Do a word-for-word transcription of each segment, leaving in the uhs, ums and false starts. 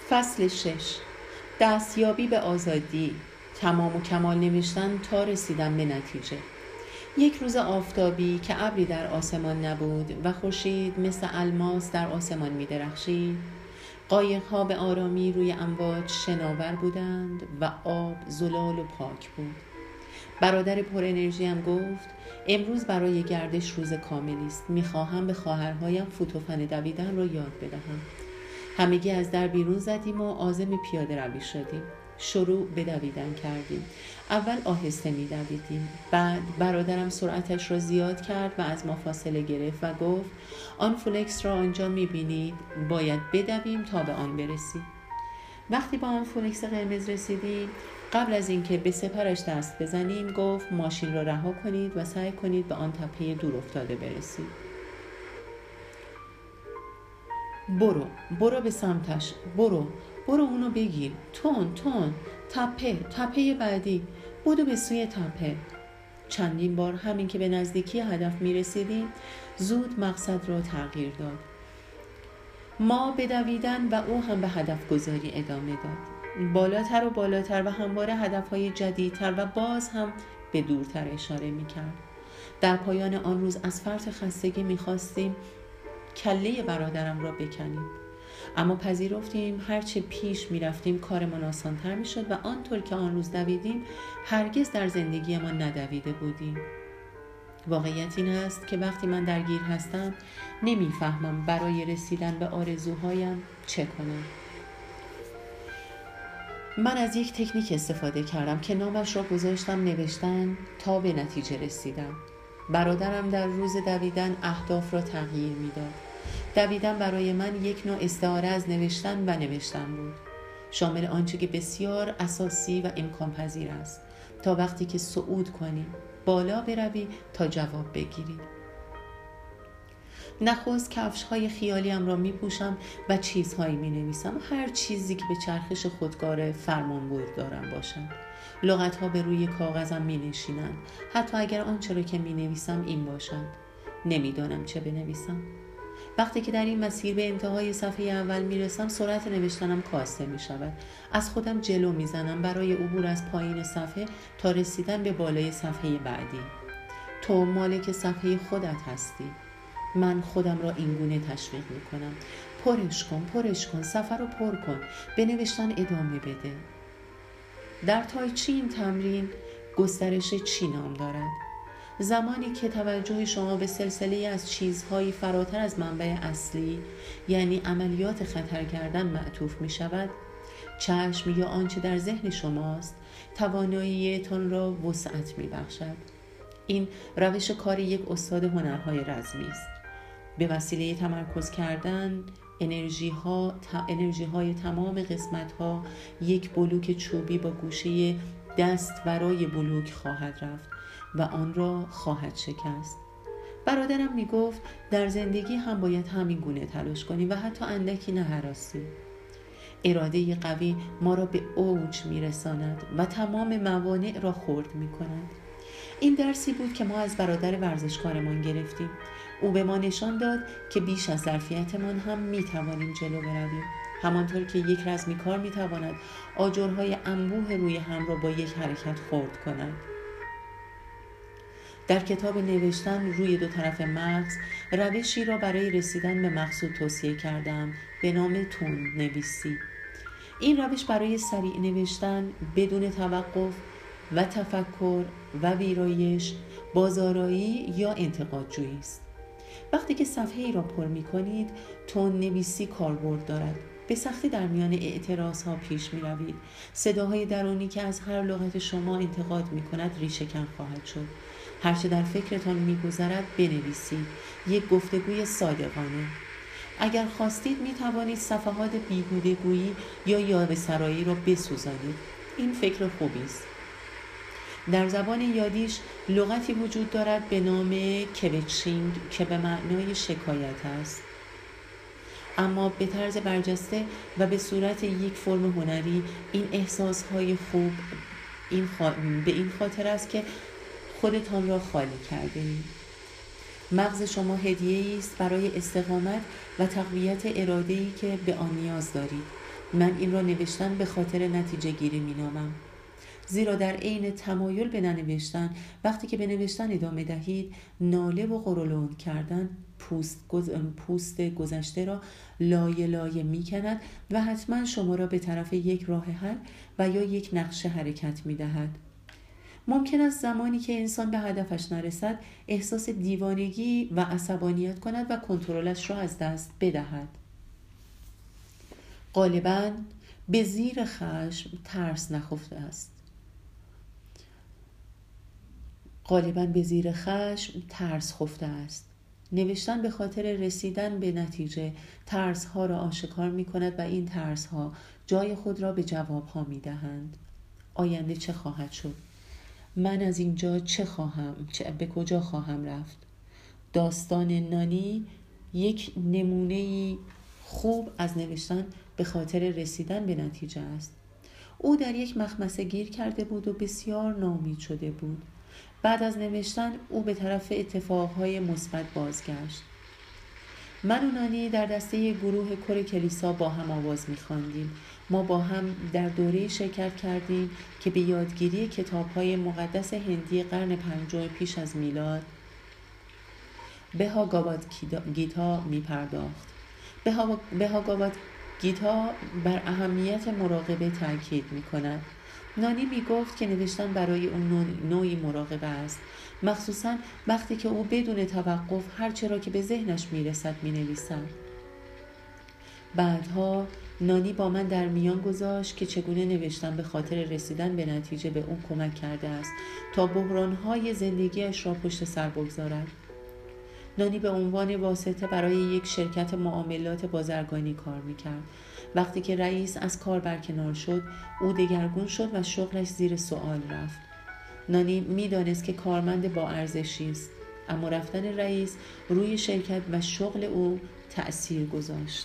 فصل شش. دستیابی به آزادی. تمام و کمال نوشتن تا رسیدن به نتیجه. یک روز آفتابی که ابری در آسمان نبود و خورشید مثل الماس در آسمان می درخشید، قایق‌ها به آرامی روی امواج شناور بودند و آب زلال و پاک بود. برادر پر انرژی هم گفت امروز برای گردش روز کاملی است. می‌خواهم به خواهرهایم فوت و فن دویدن را یاد بدهم. همگی از در بیرون زدیم و عازم پیاده روی شدیم. شروع به دویدن کردیم. اول آهسته می دویدیم. بعد برادرم سرعتش را زیاد کرد و از ما فاصله گرفت و گفت آن فلکس را آنجا می بینید؟ باید بدویم تا به آن برسیم. وقتی با آن فلکس قرمز رسیدیم، قبل از اینکه به سپرش دست بزنیم گفت ماشین را رها کنید و سعی کنید به آن تپه دور افتاده برسید. برو برو به سمتش، برو برو اونو بگیر، تون تون، تپه تپه بعدی، بدو به سوی تپه. چندین بار همین که به نزدیکی هدف می رسیدیم زود مقصد را تغییر داد. ما بدویدن و او هم به هدف گذاری ادامه داد. بالاتر و بالاتر و همواره هدفهای جدیدتر و باز هم به دورتر اشاره می کرد. در پایان آن روز از فرط خستگی می خواستیم کله برادرم را بکنیم، اما پذیرفتیم هرچه پیش می رفتیم کارمان آسان‌تر می شد و آنطور که آن روز دویدیم هرگز در زندگی ما ندویده بودیم. واقعیت این است که وقتی من درگیر هستم نمی فهمم برای رسیدن به آرزوهایم چه کنم. من از یک تکنیک استفاده کردم که نامش را گذاشتم نوشتن تا به نتیجه رسیدم. برادرم در روز دویدن اهداف را تغییر میداد. دویدن برای من یک نوع استعاره از نوشتن و نوشتن بود، شامل آنچه که بسیار اساسی و امکان پذیر است، تا وقتی که صعود کنی، بالا بروی تا جواب بگیری. نخست کفش‌های خیالیم را می‌پوشم و چیزهایی می‌نویسم، هر چیزی که به چرخش خودکار فرمانبردارم باشد. لغت‌ها به روی کاغذم می‌نشینند، حتی اگر آنچه را که می‌نویسم این باشد. نمی‌دانم چه بنویسم. وقتی که در این مسیر به انتهای صفحه اول می‌رسم سرعت نوشتنم کاسته می‌شود. از خودم جلو می‌زنم برای عبور از پایین صفحه تا رسیدن به بالای صفحه بعدی. تو مالک صفحه خودت هستی. من خودم را اینگونه تشویق میکنم. پرش کن، پرش کن، سفر رو پر کن، به نوشتن ادامه بده. در تای چی این تمرین گسترش چی نام دارد؟ زمانی که توجه شما به سلسله از چیزهایی فراتر از منبع اصلی، یعنی عملیات خطر کردن معطوف می شود، چشم یا آنچه در ذهن شماست تواناییتان را وسعت می بخشد. این روش کار یک استاد هنرهای رزمی است. به وسیله تمرکز کردن انرژی ها، انرژی های تمام قسمت ها یک بلوک چوبی با گوشه دست ورای بلوک خواهد رفت و آن را خواهد شکست. برادرم می گفت در زندگی هم باید همین گونه تلاش کنیم و حتی اندکی نه هراسی. اراده قوی ما را به اوج می رساند و تمام موانع را خرد می کند. این درسی بود که ما از برادر ورزشکارمان گرفتیم. او به ما نشان داد که بیش از ظرفیتمان هم می توانیم جلو برویم. همانطور که یک رزمیکار می تواند آجرهای انبوه روی هم را با یک حرکت خرد کند. در کتاب نوشتن روی دو طرف مغز روشی را برای رسیدن به مقصود توصیه کردم به نام تون نویسی. این روش برای سریع نوشتن بدون توقف و تفکر و ویرایش، بازآرایی یا انتقادجویی است. وقتی که صفحه ای را پر می کنید تون نویسی کاربرد دارد. به سختی در میان اعتراض ها پیش می روید. صداهای درونی که از هر لغت شما انتقاد می کند ریشه‌کن خواهد شد. هرچه در فکرتان می گذرد بنویسید. یک گفتگوی صادقانه. اگر خواستید می توانید صفحات بیهوده گویی یا یاوه‌سرایی را بسوزانید. این فکر خوبی است. در زبان یادیش لغتی وجود دارد به نام کوچینگ که به معنای شکایت است، اما به طرز برجسته و به صورت یک فرم هنری. این احساسهای خوب این خوا... به این خاطر است که خودتان را خالی کرده اید. مغز شما هدیه‌ای است برای استقامت و تقویت اراده‌ای که به آن نیاز دارید. من این را نوشتن به خاطر نتیجه گیری می نامم. زیرا در عین تمایل به ننوشتن، وقتی که به نوشتن ادامه دهید، ناله و قرولند کردن پوست, گز... پوست گذشته را لایه لایه می کند و حتما شما را به طرف یک راه حل و یا یک نقشه حرکت می دهد. ممکن است زمانی که انسان به هدفش نرسد احساس دیوانگی و عصبانیت کند و کنترلش را از دست بدهد. غالباً به زیر خشم ترس نخفته است. غالباً به زیر خشم ترس خفته است. نوشتن به خاطر رسیدن به نتیجه ترس ها را آشکار می کند و این ترس ها جای خود را به جواب ها می دهند. آینده چه خواهد شد؟ من از اینجا چه خواهم؟ چه به کجا خواهم رفت؟ داستان نانی یک نمونه خوب از نوشتن به خاطر رسیدن به نتیجه است. او در یک مخمصه گیر کرده بود و بسیار ناامید شده بود. بعد از نوشتن او به طرف اتفاقهای مثبت بازگشت. من و نانی در دسته گروه کور کلیسا با هم آواز می‌خواندیم. ما با هم در دوره شرکت کردیم که به یادگیری کتاب‌های مقدس هندی قرن پنجم پیش از میلاد بهاگاواد گیتا می‌پرداخت. بهاگاواد گیتا بر اهمیت مراقبه تاکید می‌کند. نانی میگفت که نوشتن برای اون نوعی مراقبه است، مخصوصاً وقتی که او بدون توقف هر چه را که به ذهنش میرسد مینویسد. بعدها نانی با من در میان گذاشت که چگونه نوشتن به خاطر رسیدن به نتیجه به اون کمک کرده است تا بحران‌های زندگیش را پشت سر بگذارد. نانی به عنوان واسطه برای یک شرکت معاملات بازرگانی کار میکرد. وقتی که رئیس از کار برکنار شد، او دگرگون شد و شغلش زیر سوال رفت. نانی میدانست که کارمند با ارزشی است، اما رفتن رئیس روی شرکت و شغل او تأثیر گذاشت.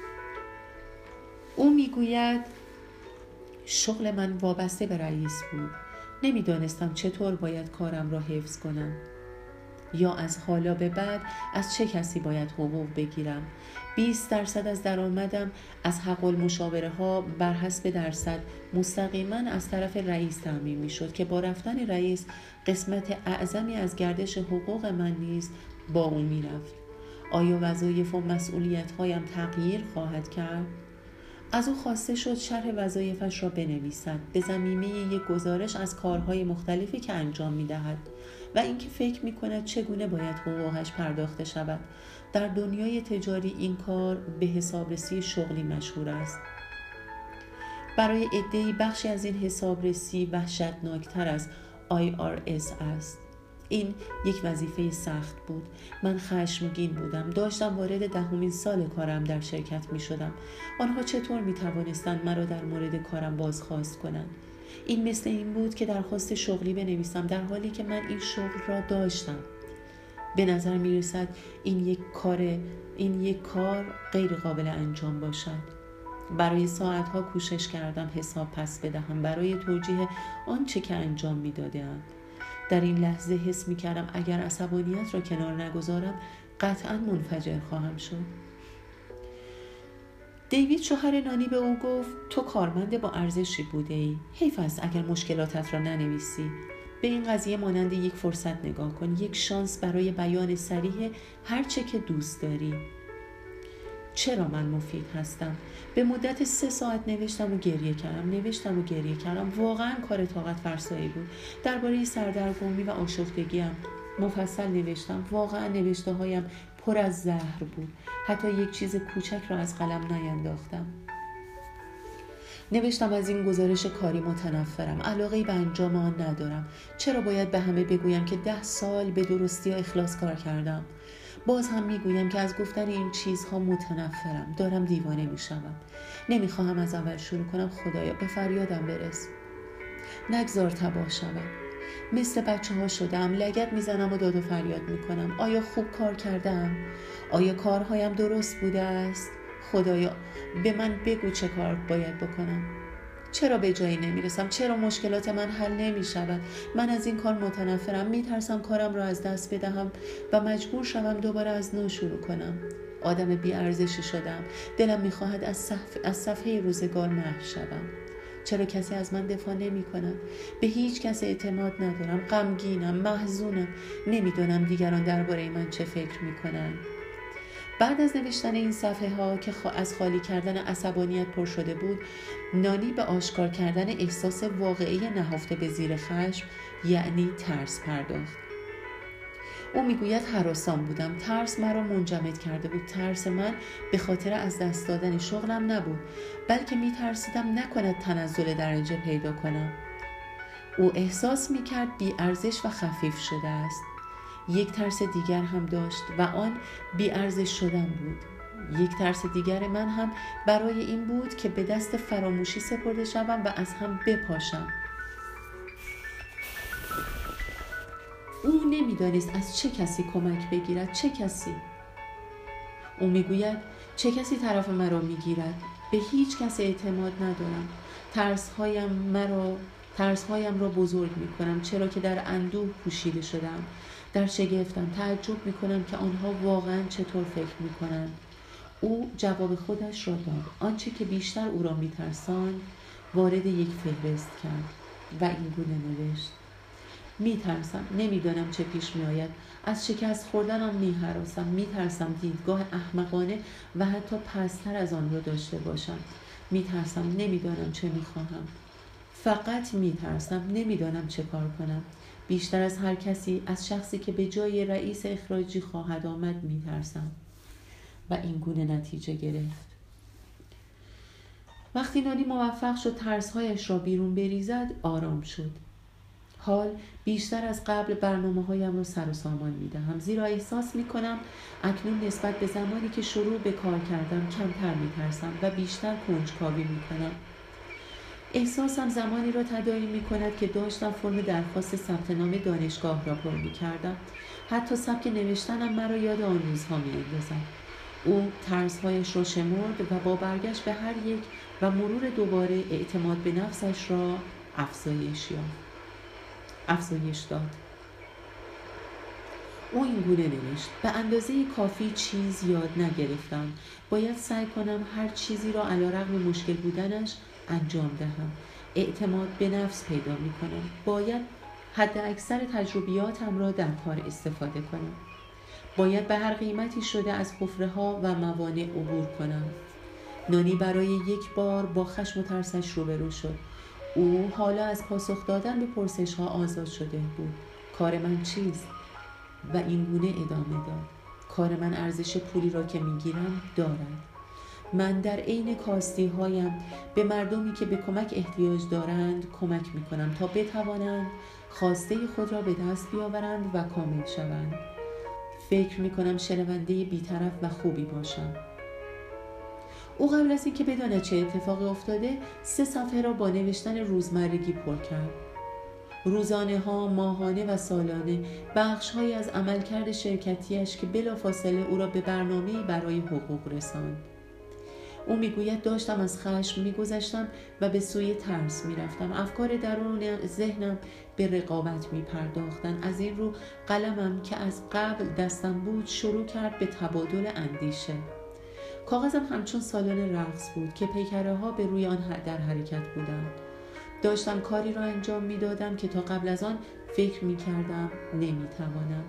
او میگوید شغل من وابسته به رئیس بود. نمیدانستم چطور باید کارم را حفظ کنم یا از حالا به بعد از چه کسی باید حقوق بگیرم. بیست درصد از درآمدم از حق المشاوره ها بر حسب درصد مستقیما از طرف رئیس تامین می شد که با رفتن رئیس قسمت اعظمی از گردش حقوق من نیز با او می رفت. آیا وظایف و مسئولیت هایم تغییر خواهد کرد؟ از او خواسته شد شرح وظایفش را بنویسد به ضمیمه یک گزارش از کارهای مختلفی که انجام می دهد و اینکه فکر می کند چگونه باید حقوقش پرداخته شود. در دنیای تجاری این کار به حسابرسی شغلی مشهور است. برای عده‌ای بخشی از این حسابرسی وحشتناکتر از آی آر اس است. این یک وظیفه سخت بود. من خشمگین بودم. داشتم وارد دهمین سال کارم در شرکت می شدم. آنها چطور می توانستند مرا در مورد کارم بازخواست کنند؟ این مثل این بود که درخواست شغلی بنویسم در حالی که من این شغل را داشتم. به نظر می رسد این یک کار این یک کار غیر قابل انجام باشد. برای ساعتها کوشش کردم حساب پس بدهم برای توجیه آنچه که انجام می دادم. در این لحظه حس می کردم اگر عصبانیت را کنار نگذارم قطعا منفجر خواهم شد. دیوید شوهر نانی به او گفت تو کارمند با ارزشی بوده ای. حیف است اگر مشکلاتت را ننویسی. به این قضیه مانند یک فرصت نگاه کن، یک شانس برای بیان صریح هر چه که دوست داری. چرا من مفید هستم؟ به مدت سه ساعت نوشتم و گریه کردم نوشتم و گریه کردم. واقعا کار طاقت فرسایی بود. درباره سردرگمی و آشفتگیم مفصل نوشتم. واقعا نوشته هایم پر از زهر بود. حتی یک چیز کوچک را از قلم نینداختم. نوشتم از این گزارش کاری متنفرم. علاقه‌ای به انجام آن ندارم. چرا باید به همه بگویم که ده سال به درستی و اخلاص کار کردم؟ باز هم میگویم که از گفتن این چیزها متنفرم. دارم دیوانه میشوم. نمیخواهم از اول شروع کنم. خدایا به فریادم برس. نگذار تباه شوم. مثل بچه ها شدم. لگد میزنم و داد و فریاد میکنم. آیا خوب کار کردم؟ آیا کارهایم درست بوده است؟ خدایا به من بگو چه کار باید بکنم. چرا به جایی نمیرسم؟ چرا مشکلات من حل نمی شود؟ من از این کار متنفرم. میترسم کارم را از دست بدهم و مجبور شوم دوباره از نو شروع کنم. آدم بی‌ارزشی شدم. دلم می‌خواهد از صفحه از صفحه روزگار محو شوم. چرا کسی از من دفاع نمی‌کند؟ به هیچ کس اعتماد ندارم. غمگینم، محزونم. نمی‌دانم دیگران درباره من چه فکر می‌کنند. بعد از نوشتن این صفحه ها که از خالی کردن عصبانیت پر شده بود، نانی به آشکار کردن احساس واقعی نهفته به زیر خشم، یعنی ترس پرداخت. او میگوید هراسان بودم. ترس مرا منجمد کرده بود. ترس من به خاطر از دست دادن شغلم نبود، بلکه میترسیدم نکند تنزل درجه پیدا کنم. او احساس میکرد بی ارزش و خفیف شده است. یک ترس دیگر هم داشت و آن بی ارزش شدن بود. یک ترس دیگر من هم برای این بود که به دست فراموشی سپرده شوم و از هم بپاشم. او نمیدانست از چه کسی کمک بگیرد. چه کسی؟ او میگوید چه کسی طرف مرا میگیرد؟ به هیچ کس اعتماد ندارم. ترسهایم مرا ترسهایم را بزرگ میکنم، چرا که در اندوه پوشیده شدم. در شگفتم. تعجب میکنم که آنها واقعا چطور فکر میکنند. او جواب خودش را داد. آنچه که بیشتر او را میترساند وارد یک فهرست کرد و این گونه نوشت: میترسم. نمیدانم چه پیش میآید. از شکست خوردنم میهراسم. میترسم دیدگاه احمقانه و حتی پست‌تر از آن را داشته باشم. میترسم. نمیدانم چه میخواهم. فقط میترسم. نمیدانم چه کار کنم. بیشتر از هر کسی از شخصی که به جای رئیس اخراجی خواهد آمد میترسم. و این گونه نتیجه گرفت. وقتی نانی موفق شد ترسهایش را بیرون بریزد، آرام شد. حال بیشتر از قبل برنامه‌هایم را سر و سامان می‌دهم، زیرا احساس می‌کنم اکنون نسبت به زمانی که شروع به کار کردم کمتر می‌ترسم و بیشتر کنجکاوی می‌کنم. احساسم زمانی را تداعی می‌کند که داشتم فرم درخواست ثبت نام دانشگاه را پر می‌کردم. حتی سبک نوشتنم مرا یاد آن روزها می‌اندازد. او ترس‌هایش را شمرد و با برگشت به هر یک و مرور دوباره اعتماد به نفسش را افزایش یافت. افزایش داد. او این گونه نوشت: به اندازه کافی چیز یاد نگرفتم. باید سعی کنم هر چیزی را علیرغم مشکل بودنش انجام دهم. اعتماد به نفس پیدا می کنم. باید حد اکثر تجربیاتم را در کار استفاده کنم. باید به هر قیمتی شده از حفره‌ها و موانع عبور کنم. نانی برای یک بار با خشم و ترسش روبرو شد. او حالا از پاسخ دادن به پرسش‌ها آزاد شده بود. کار من چیست؟ و این گونه ادامه داد: کار من ارزش پولی را که میگیرم دارد. من در عین کاستی‌هایم به مردمی که به کمک احتیاج دارند کمک میکنم تا بتوانند خواسته خود را به دست بیاورند و کامل شوند. فکر میکنم شنونده بی‌طرف و خوبی باشم. او قبل از اینکه بداند چه اتفاقی افتاده سه صفحه را با نوشتن روزمرگی پر کرد. روزانه ها، ماهانه و سالانه بخش های از عملکرد شرکتیش که بلافاصله او را به برنامه‌ای برای حقوق رساند. او میگوید داشتم از خشم میگذشتم و به سوی ترس میرفتم. افکار درون ذهنم به رقابت میپرداختن. از این رو قلمم که از قبل دستم بود شروع کرد به تبادل اندیشه. کاغذم همچون سالن رقص بود که پیکره ها به روی آن در حرکت بودند. داشتم کاری را انجام میدادم که تا قبل از آن فکر میکردم نمیتوانم.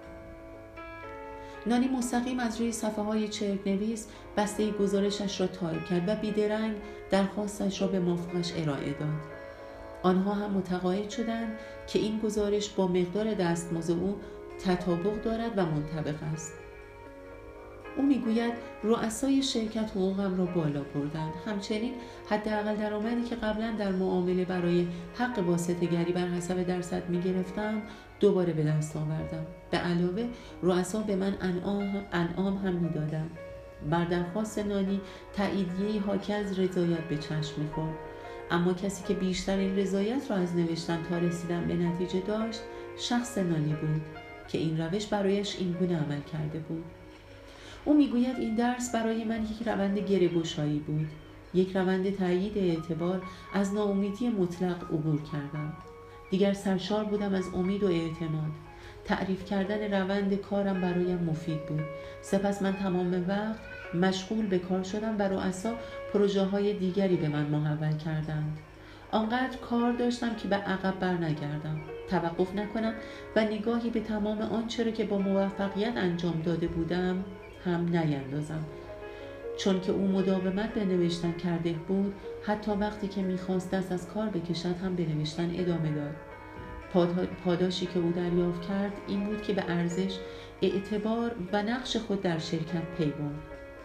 نانی مستقیم از روی صفحه های چرک نویس بسته گزارشش را تایپ کرد و بیدرنگ درخواستش را به مافوقش ارائه داد. آنها هم متقاعد شدند که این گزارش با مقدار دستمزد او تطابق دارد و منطبق است. او میگوید رؤسای شرکت حقوقم را بالا بردند. همچنین حداقل درآمدی که قبلا در معامله برای حق واسطه‌گری بر حسب درصد میگرفتم دوباره به دست آوردم. به علاوه رؤسا به من انعام, انعام هم میدادند. بر درخواست نانی تاییدیه‌ای حاکی از رضایت به چشم می‌خورد. اما کسی که بیشتر این رضایت را از نوشتن تا رسیدن به نتیجه داشت شخص نانی بود که این روش برایش این گونه عمل کرده بود. او میگوید این درس برای من یک روند گره‌گشایی بود، یک روند تأیید اعتبار. از ناامیدی مطلق عبور کردم. دیگر سرشار بودم از امید و اعتماد. تعریف کردن روند کارم برایم مفید بود. سپس من تمام وقت مشغول به کار شدم و رؤسا پروژه های دیگری به من محول کردند. آنقدر کار داشتم که به عقب بر نگردم، توقف نکنم و نگاهی به تمام آنچه را که با موفقیت انجام داده بودم هم نیندازم. چون که او مداومت به نوشتن کرده بود، حتی وقتی که میخواست دست از کار بکشد هم به نوشتن ادامه داد. پاداشی که او دریافت کرد این بود که به ارزش، اعتبار و نقش خود در شرکت پی برد.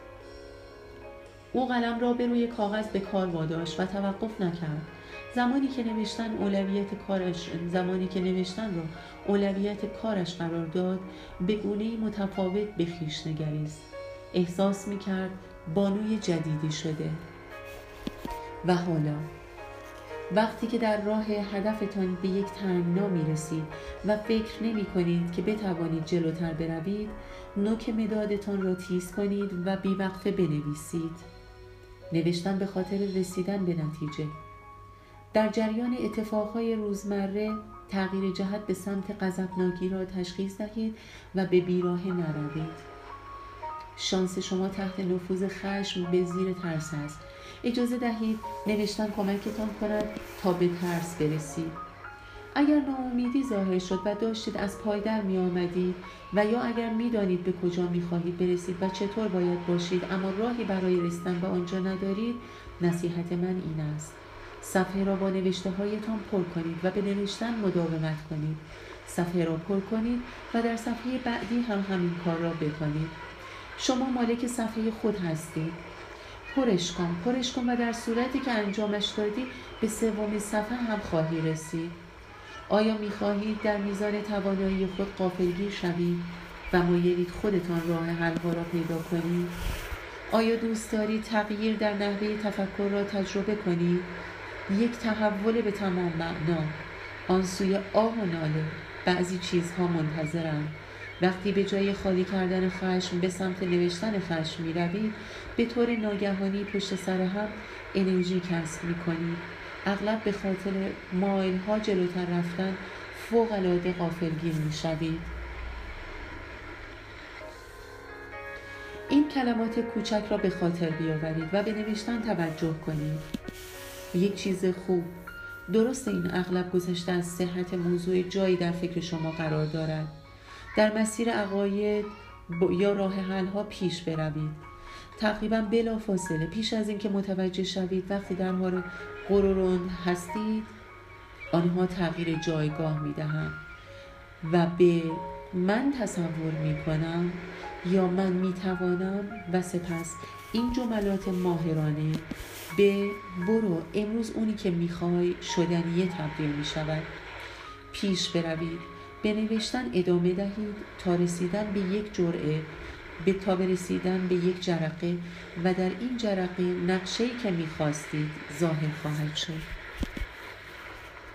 او قلم را به روی کاغذ به کار واداشت و توقف نکرد. زمانی که نوشتن اولویت کارش زمانی که نوشتن را اولویت کارش قرار داد، به گونه‌ای متفاوت به خویش نگریست. احساس می‌کرد بانوی جدیدی شده. و حالا وقتی که در راه هدفتان به یک تنگنا می‌رسید و فکر نمی‌کنید که بتوانید جلوتر بروید، نوک مدادتان را تیز کنید و بی‌وقفه بنویسید. نوشتن به خاطر رسیدن به نتیجه. در جریان اتفاقهای روزمره تغییر جهت به سمت غضبناکی را تشخیص دهید و به بیراهه نروید. شانس شما تحت نفوذ خشم به زیر ترس است. اجازه دهید نوشتن کمکتان کند تا به ترس برسید. اگر ناامیدی ظاهر شد و داشتید از پای در می آمدید و یا اگر می دانید به کجا می خواهید برسید و چطور باید باشید اما راهی برای رسیدن به آنجا ندارید، نصیحت من این است: صفحه را با نوشته هایتان پر کنید و به نوشتن مداومت کنید. صفحه را پر کنید و در صفحه بعدی هم همین کار را بکنید. شما مالک صفحه خود هستید. پرش کن، پرش کن و در صورتی که انجامش دادی به سومین صفحه هم خواهی رسید. آیا می‌خواهید در میزان توانایی خود غافلگیر شوید و مایلید خودتان راه حل‌ها را پیدا کنید؟ آیا دوست دارید تغییر در نحوه تفکر را تجربه کنید؟ یک تحول به تمام معنا، آن سوی آه و ناله. بعضی چیزها منتظرند. وقتی به جای خالی کردن خشم به سمت نوشتن خشم می روید، به طور ناگهانی پشت سر هم انرژی کسب می کنید. اغلب به خاطر مایل ها جلوتر رفتن فوق العاده غافلگیر می شوید. این کلمات کوچک را به خاطر بیاورید و به نوشتن توجه کنید. یک چیز خوب. درست این اغلب گذشته از صحت موضوع جایی در فکر شما قرار دارد. در مسیر عقاید یا راه حل ها پیش بروید. تقریبا بلا فاصله پیش از اینکه متوجه شوید وقتی در حال غرورند هستید، آنها تغییر جایگاه می دهند و به من تصور می کنم یا من می توانم و سپس این جملات ماهرانه به برو امروز اونی که می خواهی شدنیه تبدیل می شود. پیش بروید. به نوشتن ادامه دهید تا رسیدن به یک جرعه به تا برسیدن به یک جرقه و در این جرقه نقشه‌ای که می‌خواستید ظاهر خواهد شد.